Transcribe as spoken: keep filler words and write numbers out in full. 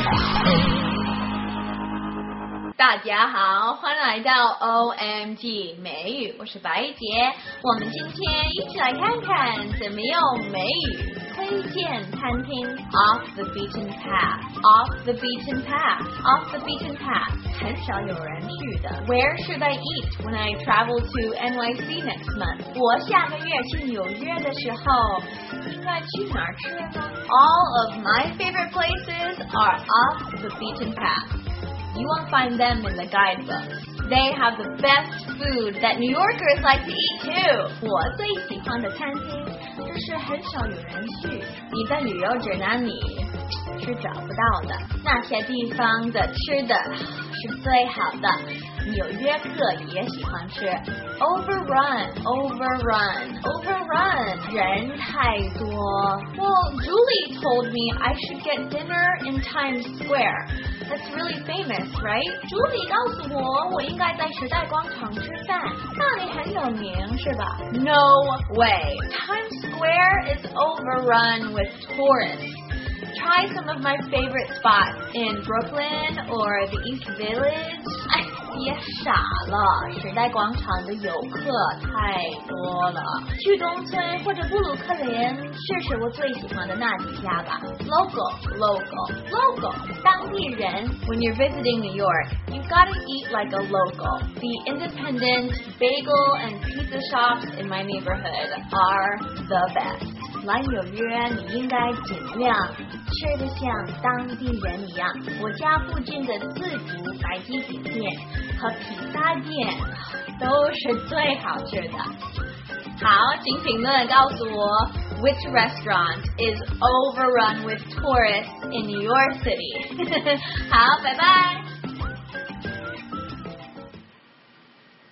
大家好，欢迎来到 O M G 美语，我是白姐。我们今天一起来看看怎么用美语推荐餐厅 Off the beaten path Off the beaten path Off the beaten path 很少有人去的。 Where should I eat when I travel to N Y C next month? 我下个月去纽约的时候应该去哪儿吃呢？ All of my favorite places are off the beaten path.You won't find them in the guidebook. They have the best food that New Yorkers like to eat too. 我最喜欢的餐厅就是很少有人去，你在旅游指南里是找不到的。那些地方的吃的是最好的，纽约客也喜欢吃。Overrun, overrun, overrun. 人太多。Well, Julie told me I should get dinner in Times Square.That's really famous, right? Julie 告诉我，我应该在时代广场吃饭，那里很有名，是吧？ No way. Times Square is overrun with tourists. Try some of my favorite spots in Brooklyn or the East Village. 哎，别傻了，时代广场的游客太多了。去东村或者布鲁克林，试试我最喜欢的那几家吧。Local, local, local. 当地人。When you're visiting New York, you've got to eat like a local. The independent bagel and pizza shops in my neighborhood are the best.来纽约你应该尽量吃得像当地人一样。我家附近的自助白鸡饼店和披萨店都是最好吃的。好，请评论告诉我 Which restaurant is overrun with tourists in New York City? 好，拜拜。